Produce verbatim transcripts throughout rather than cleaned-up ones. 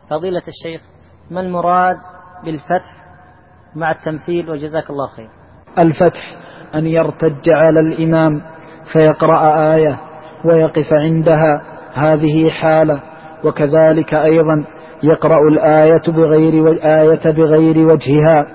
فضيلة الشيخ، ما المراد بالفتح مع التمثيل وجزاك الله خير؟ الفتح أن يرتج على الإمام فيقرأ آية ويقف عندها، هذه حالة. وكذلك أيضا يقرأ الآية بغير آية بغير وجهها.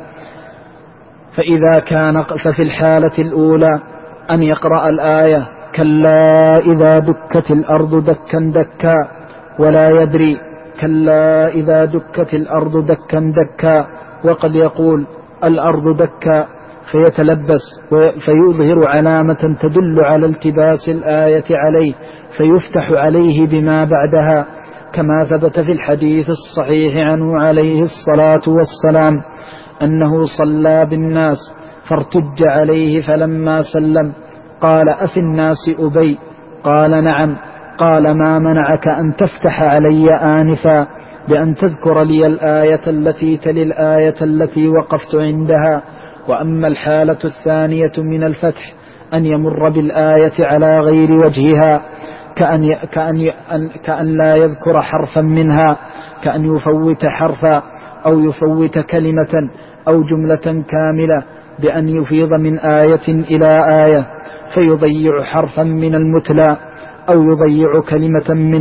فإذا كان ففي الحالة الأولى أن يقرأ الآية كلا إذا دكت الأرض دكا دكا، ولا يدري كلا إذا دكت الأرض دكا دكا، وقد يقول الأرض دكا فيتلبس فيظهر علامة تدل على التباس الآية عليه فيفتح عليه بما بعدها، كما ثبت في الحديث الصحيح عنه عليه الصلاة والسلام أنه صلى بالناس فارتج عليه، فلما سلم قال أفي الناس أبي؟ قال نعم. قال ما منعك أن تفتح علي آنفا بأن تذكر لي الآية التي تلي الآية التي وقفت عندها؟ وأما الحالة الثانية من الفتح أن يمر بالآية على غير وجهها، كأن, ي... كأن, ي... كأن لا يذكر حرفا منها، كأن يفوت حرفا أو يفوت كلمة أو جملة كاملة، بأن يفيض من آية إلى آية فيضيع حرفا من المتلى أو يضيع كلمة من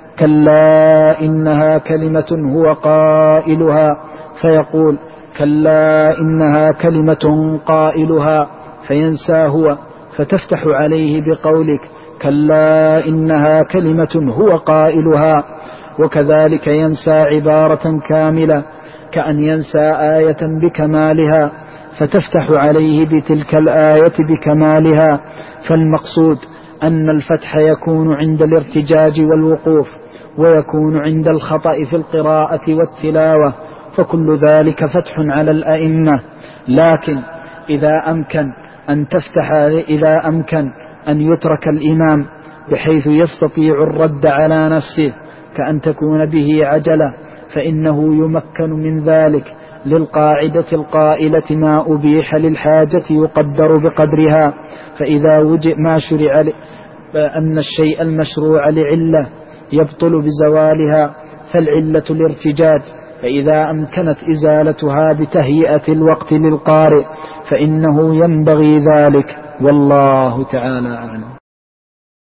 كلا إنها كلمة هو قائلها، فيقول كلا إنها كلمة قائلها فينسى هو، فتفتح عليه بقولك كلا إنها كلمة هو قائلها. وكذلك ينسى عبارة كاملة كأن ينسى آية بكمالها فتفتح عليه بتلك الآية بكمالها. فالمقصود أن الفتح يكون عند الارتجاج والوقوف، ويكون عند الخطأ في القراءة والتلاوة، فكل ذلك فتح على الأئمة. لكن إذا أمكن أن تفتح إذا أمكن أن يترك الإمام بحيث يستطيع الرد على نفسه كأن تكون به عجلة فإنه يمكن من ذلك، للقاعدة القائلة ما أبيح للحاجة يقدر بقدرها. فإذا وجد ما شرع أن الشيء المشروع لعلة يبطل بزوالها، فالعلة الارتجاج، فإذا أمكنت إزالتها بتهيئة الوقت للقارئ فإنه ينبغي ذلك، والله تعالى أعلم.